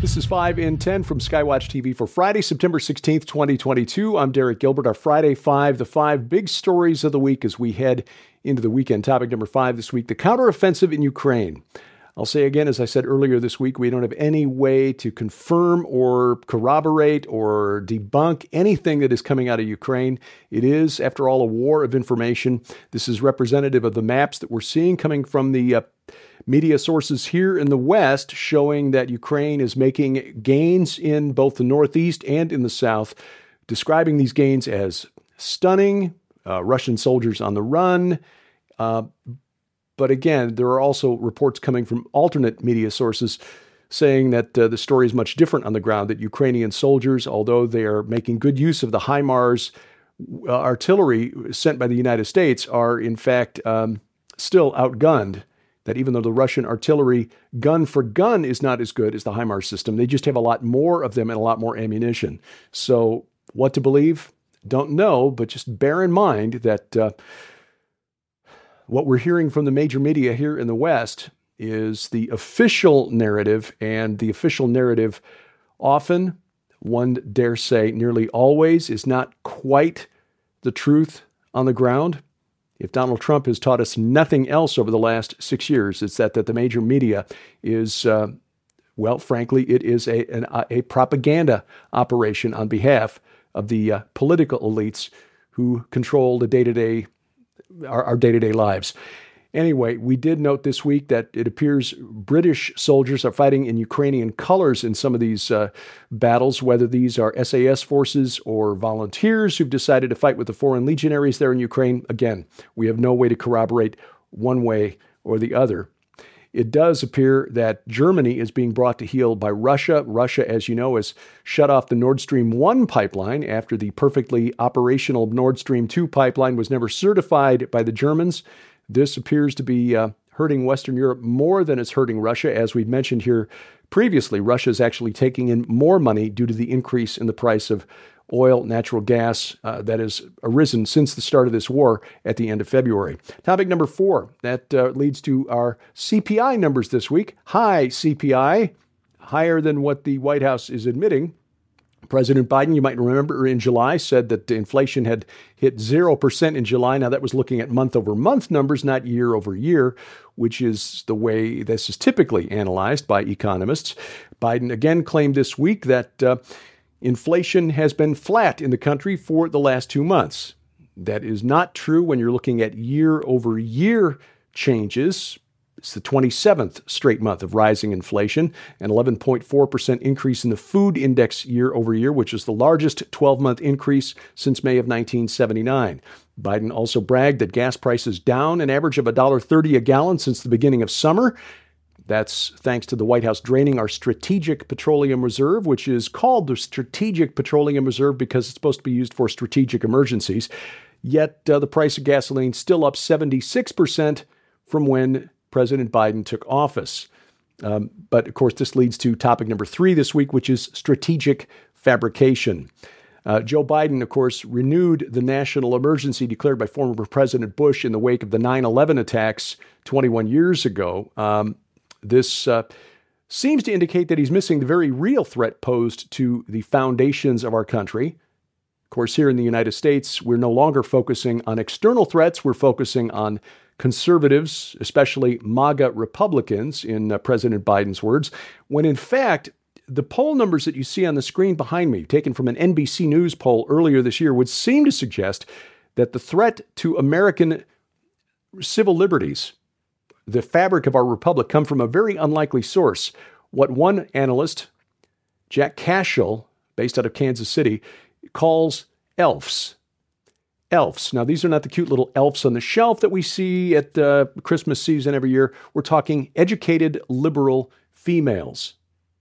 This is 5 in 10 from Skywatch TV for Friday, September 16th, 2022. I'm Derek Gilbert. Our Friday 5, the 5 big stories of the week as we head into the weekend. Topic number 5 this week, the counteroffensive in Ukraine. I'll say again, as I said earlier this week, we don't have any way to confirm or corroborate or debunk anything that is coming out of Ukraine. It is, after all, a war of information. This is representative of the maps that we're seeing coming from the media sources here in the West, showing that Ukraine is making gains in both the Northeast and in the South, describing these gains as stunning, Russian soldiers on the run. But again, there are also reports coming from alternate media sources saying that the story is much different on the ground, that Ukrainian soldiers, although they are making good use of the HIMARS artillery sent by the United States, are in fact still outgunned. That even though the Russian artillery gun for gun is not as good as the HIMARS system, they just have a lot more of them and a lot more ammunition. So what to believe? Don't know, but just bear in mind that what we're hearing from the major media here in the West is the official narrative, and the official narrative often, one dare say nearly always, is not quite the truth on the ground. If Donald Trump has taught us nothing else over the last 6 years, it's that the major media is, well, frankly, it is a propaganda operation on behalf of the political elites who control the day-to-day, our day-to-day lives. Anyway, we did note this week that it appears British soldiers are fighting in Ukrainian colors in some of these battles, whether these are SAS forces or volunteers who've decided to fight with the foreign legionaries there in Ukraine. Again, we have no way to corroborate one way or the other. It does appear that Germany is being brought to heel by Russia. Russia, as you know, has shut off the Nord Stream 1 pipeline after the perfectly operational Nord Stream 2 pipeline was never certified by the Germans. This appears to be hurting Western Europe more than it's hurting Russia. As we've mentioned here previously, Russia is actually taking in more money due to the increase in the price of oil, natural gas that has arisen since the start of this war at the end of February. Topic number 4, that leads to our CPI numbers this week. High CPI, higher than what the White House is admitting. President Biden, you might remember, in July said that inflation had hit 0% in July. Now, that was looking at month-over-month numbers, not year-over-year, which is the way this is typically analyzed by economists. Biden again claimed this week that inflation has been flat in the country for the last 2 months. That is not true when you're looking at year-over-year changes. It's the 27th straight month of rising inflation, an 11.4% increase in the food index year over year, which is the largest 12-month increase since May of 1979. Biden also bragged that gas prices down an average of $1.30 a gallon since the beginning of summer. That's thanks to the White House draining our Strategic Petroleum Reserve, which is called the Strategic Petroleum Reserve because it's supposed to be used for strategic emergencies. Yet the price of gasoline still up 76% from when President Biden took office. But of course, this leads to topic number 3 this week, which is strategic fabrication. Joe Biden, of course, renewed the national emergency declared by former President Bush in the wake of the 9/11 attacks 21 years ago. This seems to indicate that he's missing the very real threat posed to the foundations of our country. Of course, here in the United States, we're no longer focusing on external threats. We're focusing on conservatives, especially MAGA Republicans, in President Biden's words, when in fact, the poll numbers that you see on the screen behind me, taken from an NBC News poll earlier this year, would seem to suggest that the threat to American civil liberties, the fabric of our republic, come from a very unlikely source. What one analyst, Jack Cashel, based out of Kansas City, calls elves. Elves. Now, these are not the cute little elves on the shelf that we see at the Christmas season every year. We're talking educated liberal females.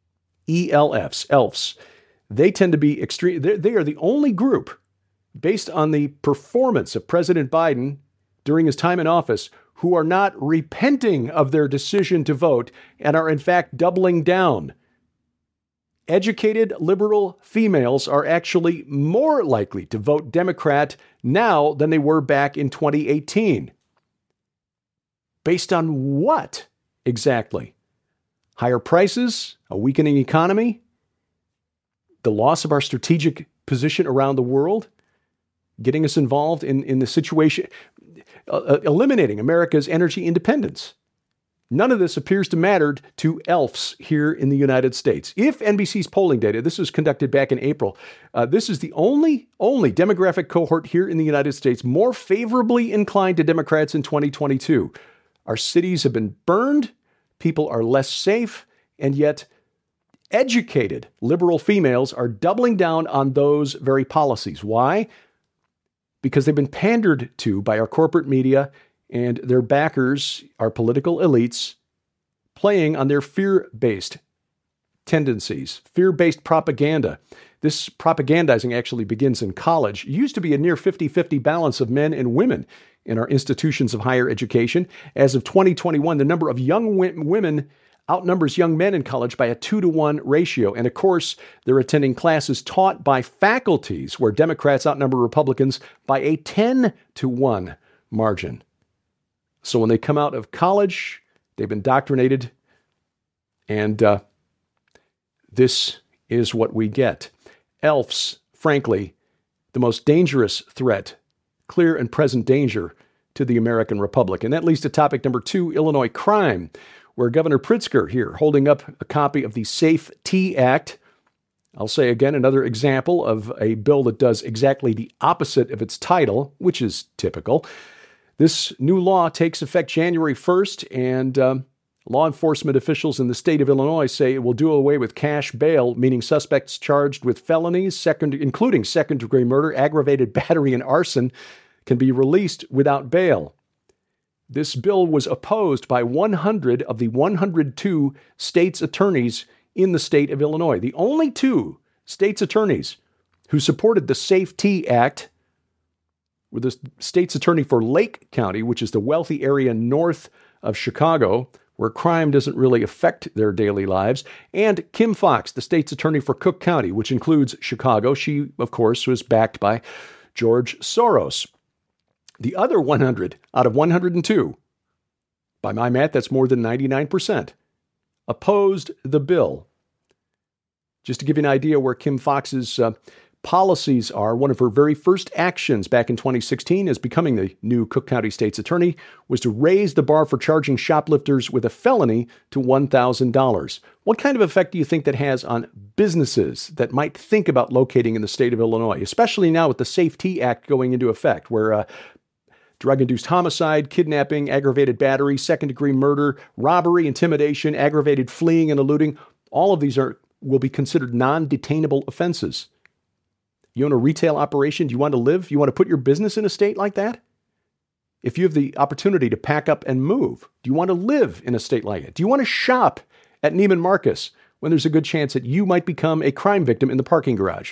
ELFs, elves. They tend to be extreme. They are the only group, based on the performance of President Biden during his time in office, who are not repenting of their decision to vote and are in fact doubling down. Educated liberal females are actually more likely to vote Democrat now than they were back in 2018. Based on what exactly? higher prices, a weakening economy, the loss of our strategic position around the world, getting us involved in the situation, eliminating America's energy independence. None of this appears to matter to ELFs here in the United States. If NBC's polling data, this was conducted back in April, this is the only demographic cohort here in the United States more favorably inclined to Democrats in 2022. Our cities have been burned, people are less safe, and yet educated liberal females are doubling down on those very policies. Why? Because they've been pandered to by our corporate media and their backers, our political elites, playing on their fear-based tendencies, fear-based propaganda. This propagandizing actually begins in college. It used to be a near 50-50 balance of men and women in our institutions of higher education. As of 2021, the number of young women outnumbers young men in college by a 2-to-1 ratio. And of course, they're attending classes taught by faculties where Democrats outnumber Republicans by a 10-to-1 margin. So when they come out of college, they've been indoctrinated, and this is what we get. ELFs, frankly, the most dangerous threat, clear and present danger to the American Republic. And that leads to topic number 2, Illinois crime, where Governor Pritzker here holding up a copy of the SAFE-T Act. I'll say again, another example of a bill that does exactly the opposite of its title, which is typical. This new law takes effect January 1st, and law enforcement officials in the state of Illinois say it will do away with cash bail, meaning suspects charged with felonies, including second-degree murder, aggravated battery, and arson, can be released without bail. This bill was opposed by 100 of the 102 state's attorneys in the state of Illinois. The only 2 state's attorneys who supported the SAFE-T Act were the state's attorney for Lake County, which is the wealthy area north of Chicago, where crime doesn't really affect their daily lives, and Kim Foxx, the state's attorney for Cook County, which includes Chicago. She, of course, was backed by George Soros. The other 100 out of 102, by my math, that's more than 99%, opposed the bill. Just to give you an idea where Kim Foxx's policies are, one of her very first actions back in 2016 as becoming the new Cook County State's attorney was to raise the bar for charging shoplifters with a felony to $1,000. What kind of effect do you think that has on businesses that might think about locating in the state of Illinois, especially now with the SAFE-T Act going into effect, where drug-induced homicide, kidnapping, aggravated battery, second-degree murder, robbery, intimidation, aggravated fleeing and eluding, all of these will be considered non-detainable offenses. You own a retail operation? Do you want to live? You want to put your business in a state like that? If you have the opportunity to pack up and move, do you want to live in a state like it? Do you want to shop at Neiman Marcus when there's a good chance that you might become a crime victim in the parking garage?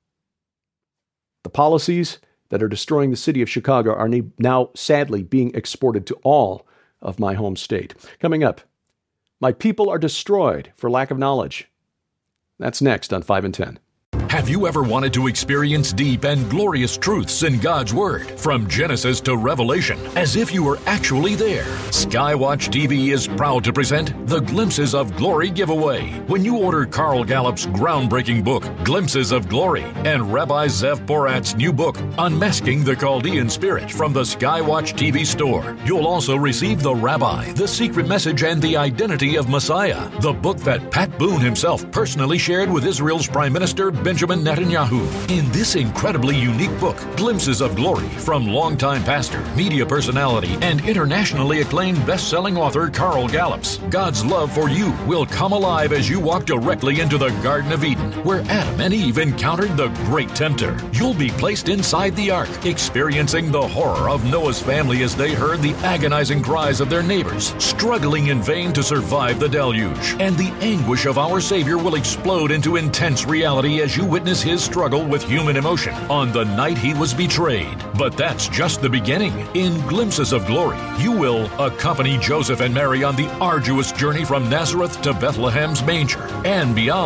The policies that are destroying the city of Chicago are now sadly being exported to all of my home state. Coming up, my people are destroyed for lack of knowledge. That's next on 5 and 10. Have you ever wanted to experience deep and glorious truths in God's Word, from Genesis to Revelation, as if you were actually there? Skywatch TV is proud to present the Glimpses of Glory giveaway. When you order Carl Gallup's groundbreaking book, Glimpses of Glory, and Rabbi Zev Porat's new book, Unmasking the Chaldean Spirit, from the Skywatch TV store, you'll also receive The Rabbi, The Secret Message, and the Identity of Messiah, the book that Pat Boone himself personally shared with Israel's Prime Minister Benjamin Netanyahu. In this incredibly unique book, Glimpses of Glory, from longtime pastor, media personality, and internationally acclaimed best-selling author Carl Gallups, God's love for you will come alive as you walk directly into the Garden of Eden, where Adam and Eve encountered the great tempter. You'll be placed inside the ark, experiencing the horror of Noah's family as they heard the agonizing cries of their neighbors, struggling in vain to survive the deluge. And the anguish of our Savior will explode into intense reality as you witness his struggle with human emotion on the night he was betrayed. But that's just the beginning. In Glimpses of Glory, you will accompany Joseph and Mary on the arduous journey from Nazareth to Bethlehem's manger and beyond.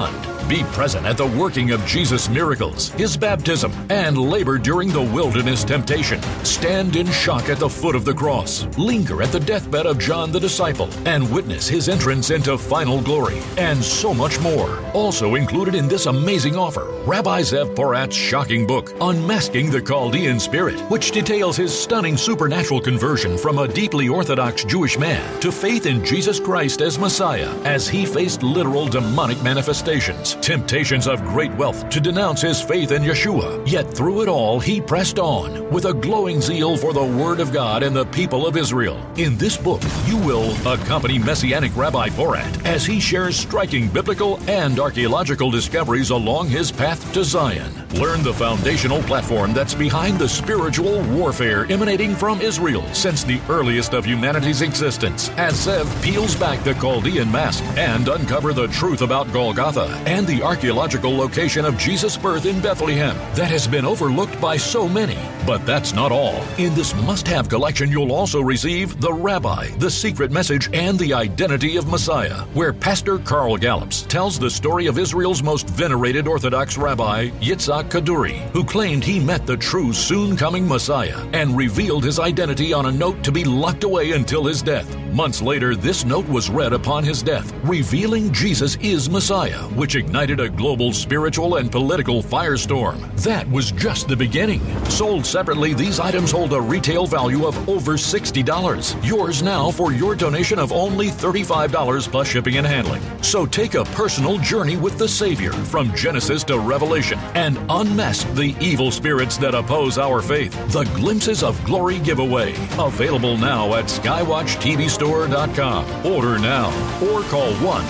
Be present at the working of Jesus' miracles, his baptism, and labor during the wilderness temptation. Stand in shock at the foot of the cross. Linger at the deathbed of John the disciple and witness his entrance into final glory, and so much more. Also included in this amazing offer, Rabbi Zev Porat's shocking book, Unmasking the Chaldean Spirit, which details his stunning supernatural conversion from a deeply Orthodox Jewish man to faith in Jesus Christ as Messiah, as he faced literal demonic manifestations, temptations of great wealth to denounce his faith in Yeshua. Yet through it all, he pressed on with a glowing zeal for the Word of God and the people of Israel. In this book, you will accompany Messianic Rabbi Porat as he shares striking biblical and archaeological discoveries along his path to Zion. Learn the foundational platform that's behind the spiritual warfare emanating from Israel since the earliest of humanity's existence, as Zev peels back the Chaldean mask and uncover the truth about Golgotha and the archaeological location of Jesus' birth in Bethlehem that has been overlooked by so many. But that's not all. In this must-have collection, you'll also receive The Rabbi, The Secret Message, and The Identity of Messiah, where Pastor Carl Gallups tells the story of Israel's most venerated Orthodox rabbi, Yitzhak Kaduri, who claimed he met the true soon-coming Messiah and revealed his identity on a note to be locked away until his death. Months later, this note was read upon his death, revealing Jesus is Messiah, which ignited a global spiritual and political firestorm. That was just the beginning. Sold separately, these items hold a retail value of over $60. Yours now for your donation of only $35 plus shipping and handling. So take a personal journey with the Savior from Genesis to Revelation and unmask the evil spirits that oppose our faith. The Glimpses of Glory giveaway. Available now at skywatchtvstore.com. Order now or call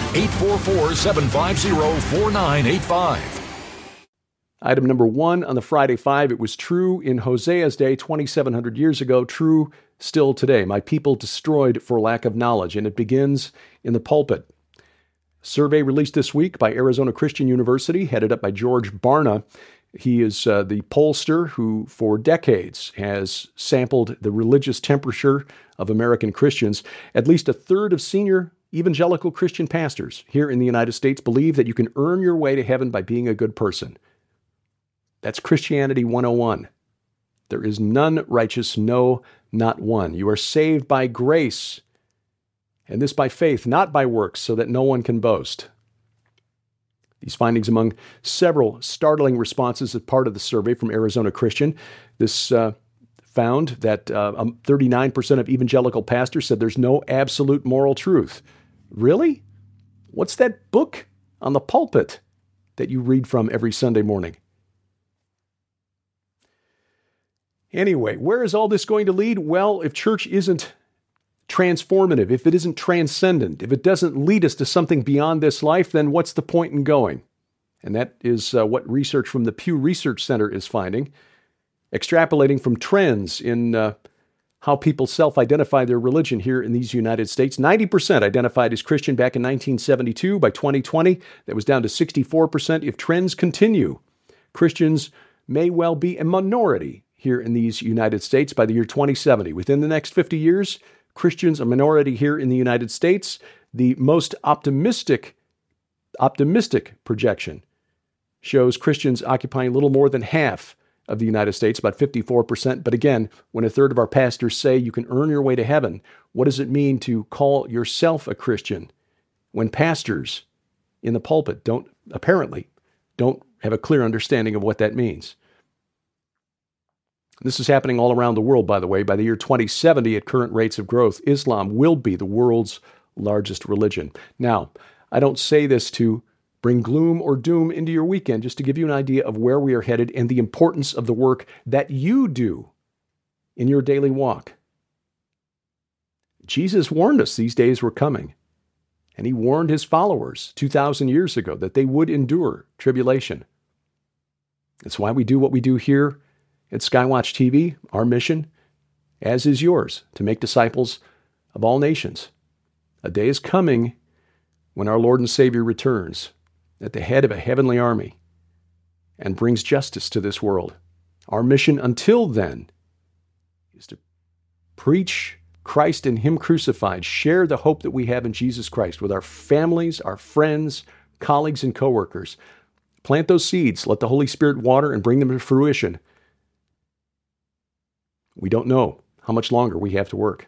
1-844-750-4985. Item number 1 on the Friday 5, it was true in Hosea's day 2,700 years ago, true still today. My people destroyed for lack of knowledge, and it begins in the pulpit. Survey released this week by Arizona Christian University, headed up by George Barna. He is the pollster who, for decades, has sampled the religious temperature of American Christians. At least a third of senior evangelical Christian pastors here in the United States believe that you can earn your way to heaven by being a good person. That's Christianity 101. There is none righteous, no, not one. You are saved by grace, and this by faith, not by works, so that no one can boast. These findings among several startling responses as part of the survey from Arizona Christian. This found that 39% of evangelical pastors said there's no absolute moral truth. Really? What's that book on the pulpit that you read from every Sunday morning? Anyway, where is all this going to lead? Well, if church isn't transformative, if it isn't transcendent, if it doesn't lead us to something beyond this life, then what's the point in going? And that is what research from the Pew Research Center is finding, extrapolating from trends in how people self-identify their religion here in these United States. 90% identified as Christian back in 1972. By 2020, that was down to 64%. If trends continue, Christians may well be a minority here in these United States by the year 2070. Within the next 50 years, Christians a minority here in the United States. The most optimistic projection shows Christians occupying a little more than half of the United States, about 54%. But again, when a third of our pastors say you can earn your way to heaven, what does it mean to call yourself a Christian when pastors in the pulpit apparently don't have a clear understanding of what that means? This is happening all around the world, by the way. By the year 2070, at current rates of growth, Islam will be the world's largest religion. Now, I don't say this to bring gloom or doom into your weekend, just to give you an idea of where we are headed and the importance of the work that you do in your daily walk. Jesus warned us these days were coming, and he warned his followers 2,000 years ago that they would endure tribulation. That's why we do what we do here at Skywatch TV. Our mission, as is yours, to make disciples of all nations. A day is coming when our Lord and Savior returns at the head of a heavenly army and brings justice to this world. Our mission until then is to preach Christ and Him crucified, share the hope that we have in Jesus Christ with our families, our friends, colleagues, and coworkers. Plant those seeds. Let the Holy Spirit water and bring them to fruition. We don't know how much longer we have to work.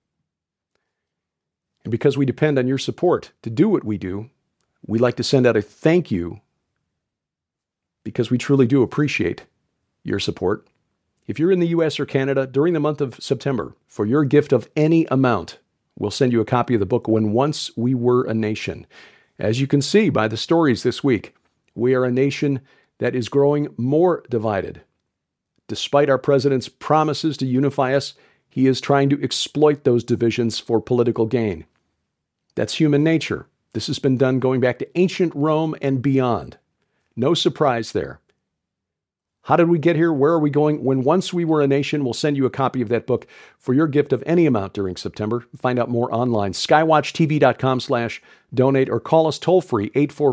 And because we depend on your support to do what we do, we'd like to send out a thank you because we truly do appreciate your support. If you're in the U.S. or Canada during the month of September, for your gift of any amount, we'll send you a copy of the book, When Once We Were a Nation. As you can see by the stories this week, we are a nation that is growing more divided. Despite our president's promises to unify us, he is trying to exploit those divisions for political gain. That's human nature. This has been done going back to ancient Rome and beyond. No surprise there. How did we get here? Where are we going? When Once We Were a Nation, we'll send you a copy of that book for your gift of any amount during September. Find out more online, skywatchtv.com/donate, or call us toll-free,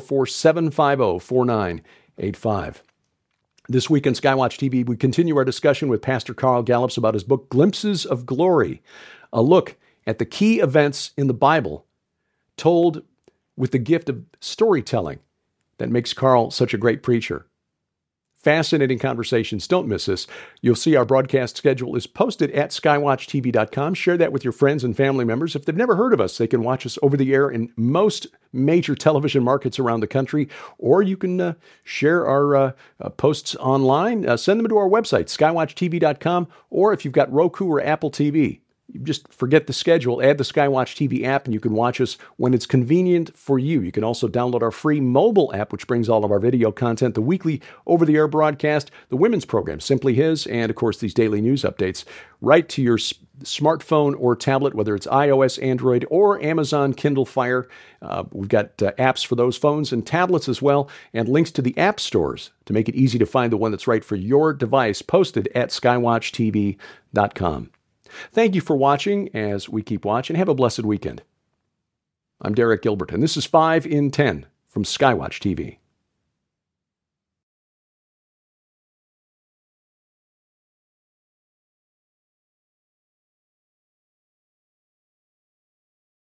844-750-4985. This week on Skywatch TV, we continue our discussion with Pastor Carl Gallups about his book, Glimpses of Glory, a look at the key events in the Bible told with the gift of storytelling that makes Carl such a great preacher. Fascinating conversations. Don't miss this. You'll see our broadcast schedule is posted at skywatchtv.com. Share that with your friends and family members. If they've never heard of us, they can watch us over the air in most major television markets around the country, or you can share our posts online. Send them to our website, skywatchtv.com, or if you've got Roku or Apple TV, you just forget the schedule, add the Skywatch TV app, and you can watch us when it's convenient for you. You can also download our free mobile app, which brings all of our video content, the weekly over-the-air broadcast, the women's program, Simply His, and, of course, these daily news updates, right to your smartphone or tablet, whether it's iOS, Android, or Amazon Kindle Fire. We've got apps for those phones and tablets as well, and links to the app stores to make it easy to find the one that's right for your device, posted at skywatchtv.com. Thank you for watching as we keep watching. Have a blessed weekend. I'm Derek Gilbert, and this is 5 in 10 from Skywatch TV.